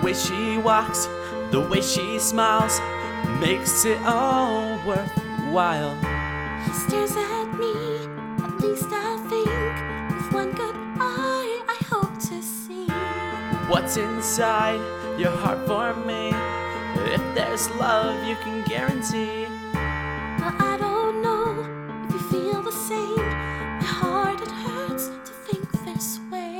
way she walks, the way she smiles, makes it all worthwhile. He stares at me, at least I think. With one good eye, I hope to see what's inside your heart for me. If there's love you can guarantee. Well, I don't know if you feel the same. My heart, it hurts to think this way.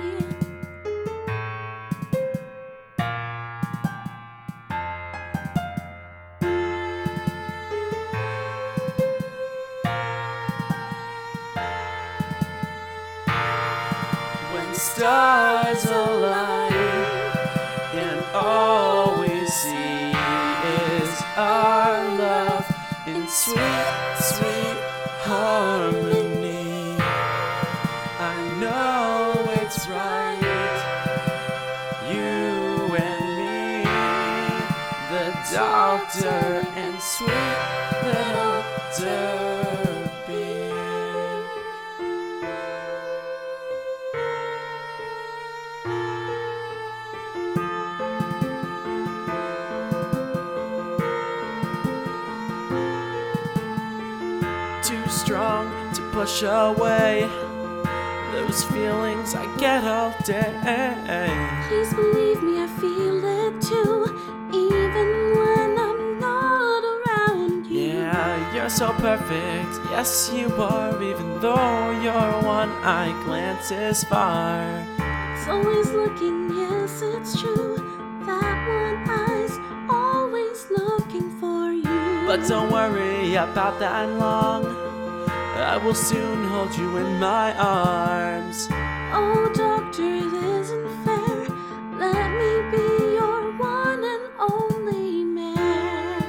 When stars align and all we see is our love in sweet, sweet harmony. I know it's right, you and me, the doctor and sweet little Derby. Too strong to push away those feelings I get all day. Please believe me, I feel it too, even when I'm not around you. Yeah, you're so perfect, yes you are, even though your one eye glances far. It's always looking, yes it's true, that one eye's always looking for you. But don't worry about that long, I will soon hold you in my arms. Oh doctor, it isn't fair, let me be your one and only man.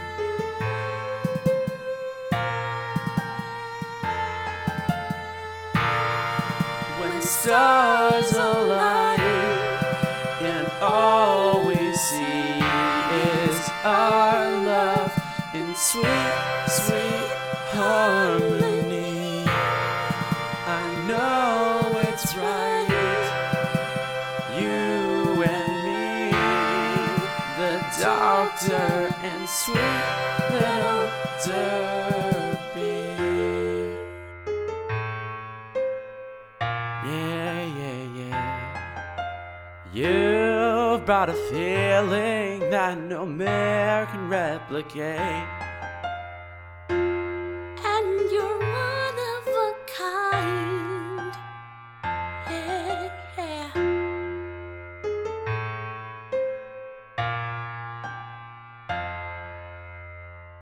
When stars align and all we see is our love in sweet, sweet harmony. I know it's right, you and me, the doctor and sweet little Derby. Yeah, yeah, yeah. You've brought a feeling that no man can replicate.